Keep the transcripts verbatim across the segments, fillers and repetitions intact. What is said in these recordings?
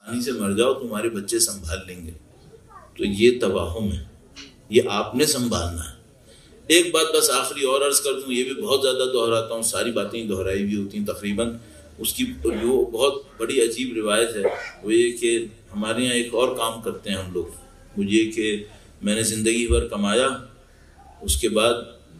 پانی سے مر جاؤ تمہارے بچے سنبھال لیں گے. تو یہ توہم ہے، یہ آپ نے سنبھالنا ہے. ایک بات بس آخری اور عرض کر دوں، یہ بھی بہت زیادہ دہراتا ہوں، ساری باتیں دہرائی بھی ہوتی ہیں تقریباً. اس کی جو بہت بڑی عجیب روایت ہے وہ یہ کہ ہمارے یہاں ایک اور کام کرتے ہیں ہم لوگ، وہ یہ کہ میں نے زندگی بھر کمایا، اس کے بعد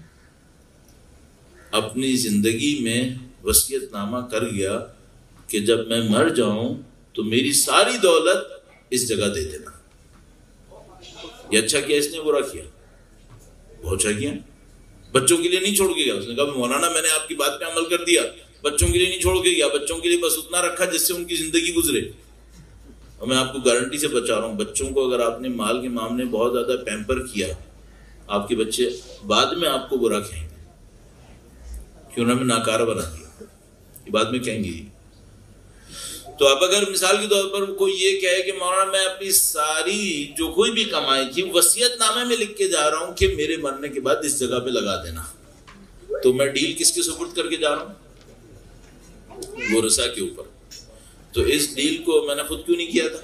اپنی زندگی میں وصیت نامہ کر گیا کہ جب میں مر جاؤں تو میری ساری دولت اس جگہ دے دینا. یہ اچھا کیا اس نے، برا کیا؟ بہت اچھا کیا. بچوں کے لیے نہیں چھوڑ کے گیا. اس نے کہا مولانا میں نے آپ کی بات پہ عمل کر دیا، بچوں کے لیے نہیں چھوڑ کے گیا، بچوں کے لیے بس اتنا رکھا جس سے ان کی زندگی گزرے. اور میں آپ کو گارنٹی سے بچا رہا ہوں، بچوں کو اگر آپ نے مال کے معاملے میں بہت زیادہ پیمپر کیا، آپ کے بچے بعد میں آپ کو برا کہیں گے کہ انہوں نے ناکارہ بنا دیا، یہ بعد میں کہیں گے. تو اب اگر مثال کے طور پر کوئی یہ کہے کہ مولانا میں اپنی ساری جو کوئی بھی کمائی تھی وصیت نامے میں لکھ کے جا رہا ہوں کہ میرے مرنے کے بعد اس جگہ پہ لگا دینا، تو میں ڈیل کس کے سپرد کر کے جا رہا ہوں؟ ورثہ کے اوپر. تو اس ڈیل کو میں نے خود کیوں نہیں کیا تھا؟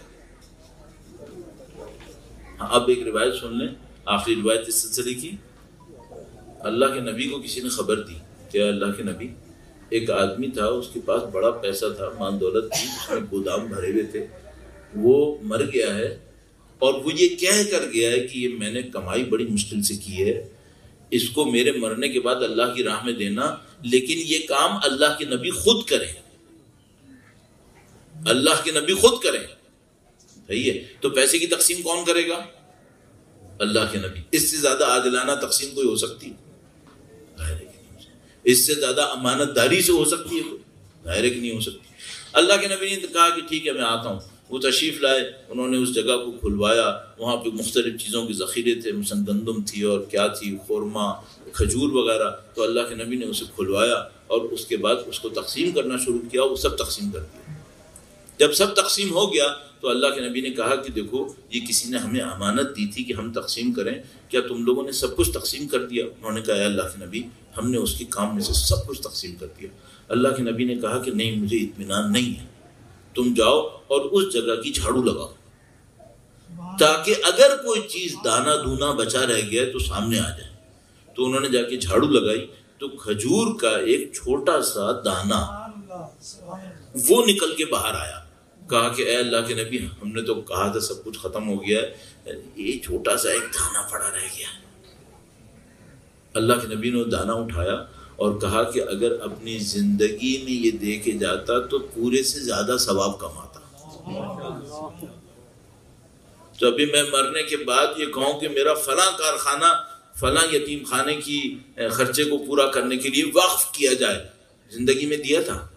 ہاں اب ایک روایت سن لیں، آخری روایت اس سلسلے کی. اللہ کے نبی کو کسی نے خبر دی کہ اللہ کے نبی، ایک آدمی تھا، اس کے پاس بڑا پیسہ تھا، مال دولت تھی، اس میں گودام بھرے ہوئے تھے، وہ مر گیا ہے اور وہ یہ کہہ کر گیا ہے کہ یہ میں نے کمائی بڑی مشکل سے کی ہے، اس کو میرے مرنے کے بعد اللہ کی راہ میں دینا، لیکن یہ کام اللہ کے نبی خود کریں، اللہ کے نبی خود کریں. صحیح ہے؟ تو پیسے کی تقسیم کون کرے گا؟ اللہ کے نبی. اس سے زیادہ عادلانہ تقسیم کوئی ہو سکتی ہے؟ اس سے زیادہ امانت داری سے ہو سکتی ہے؟ ظاہر ہے کہ نہیں ہو سکتی. اللہ کے نبی نے کہا کہ ٹھیک ہے میں آتا ہوں. وہ تشریف لائے، انہوں نے اس جگہ کو کھلوایا، وہاں پہ مختلف چیزوں کے ذخیرے تھے، مثلا گندم تھی اور کیا تھی، خورما، کھجور وغیرہ. تو اللہ کے نبی نے اسے کھلوایا اور اس کے بعد اس کو تقسیم کرنا شروع کیا. وہ سب تقسیم کر دیا. جب سب تقسیم ہو گیا تو اللہ کے نبی نے کہا کہ دیکھو یہ کسی نے ہمیں امانت دی تھی کہ ہم تقسیم کریں، کیا تم لوگوں نے سب کچھ تقسیم کر دیا؟ انہوں نے کہا اے اللہ کے نبی ہم نے اس کے کام میں سے سب کچھ تقسیم کر دیا. اللہ کے نبی نے کہا کہ نہیں، مجھے اطمینان نہیں ہے، تم جاؤ اور اس جگہ کی جھاڑو لگاؤ تاکہ اگر کوئی چیز دانا دونا بچا رہ گیا تو سامنے آ جائے. تو انہوں نے جا کے جھاڑو لگائی تو کھجور کا ایک چھوٹا سا دانا وہ نکل کے باہر آیا. کہا کہ اے اللہ کے نبی ہم نے تو کہا تھا سب کچھ ختم ہو گیا ہے، یہ چھوٹا سا ایک دانا پڑا رہ گیا. اللہ کے نبی نے وہ دانا اٹھایا اور کہا کہ اگر اپنی زندگی میں یہ دے کے جاتا تو پورے سے زیادہ ثواب کماتا. تو ابھی میں مرنے کے بعد یہ کہوں کہ میرا فلاں کارخانہ فلاں یتیم خانے کی خرچے کو پورا کرنے کے لیے وقف کیا جائے، زندگی میں دیا تھا.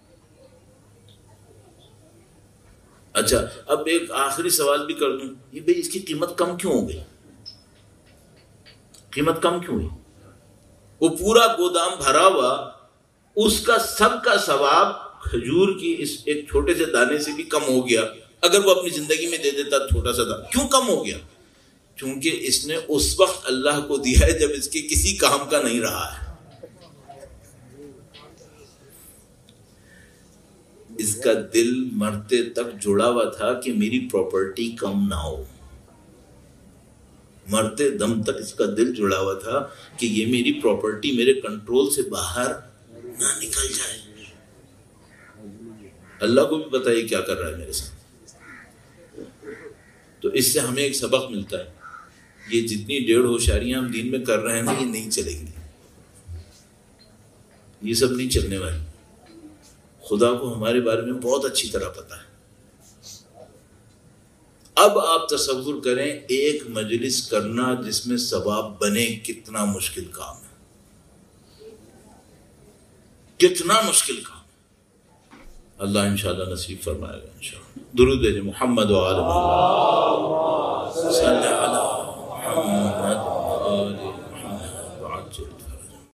اچھا اب ایک آخری سوال بھی کر دوں، یہ بھئی اس کی قیمت کم کیوں ہو گئی؟ قیمت کم کیوں ہوئی؟ وہ پورا گودام بھرا ہوا، اس کا سب کا ثواب کھجور کی اس ایک چھوٹے سے دانے سے بھی کم ہو گیا. اگر وہ اپنی زندگی میں دے دیتا چھوٹا سا دانا، کیوں کم ہو گیا؟ چونکہ اس نے اس وقت اللہ کو دیا ہے جب اس کے کسی کام کا نہیں رہا ہے. اس کا دل مرتے تک جڑا ہوا تھا کہ میری پراپرٹی کم نہ ہو، مرتے دم تک اس کا دل جڑا ہوا تھا کہ یہ میری پراپرٹی میرے کنٹرول سے باہر نہ نکل جائے. اللہ کو بھی پتہ ہے کیا کر رہا ہے میرے ساتھ. تو اس سے ہمیں ایک سبق ملتا ہے، یہ جتنی ڈیڑھ ہوشیاریاں ہم دین میں کر رہے ہیں نا یہ نہیں چلیں گی، یہ سب نہیں چلنے والی. خدا کو ہمارے بارے میں بہت اچھی طرح پتا ہے. اب آپ تصور کریں ایک مجلس کرنا جس میں ثواب بنے کتنا مشکل کام ہے، کتنا مشکل کام. اللہ انشاءاللہ نصیب فرمائے گا انشاءاللہ. درود محمد و آل محمد صلی اللہ علیہ وسلم.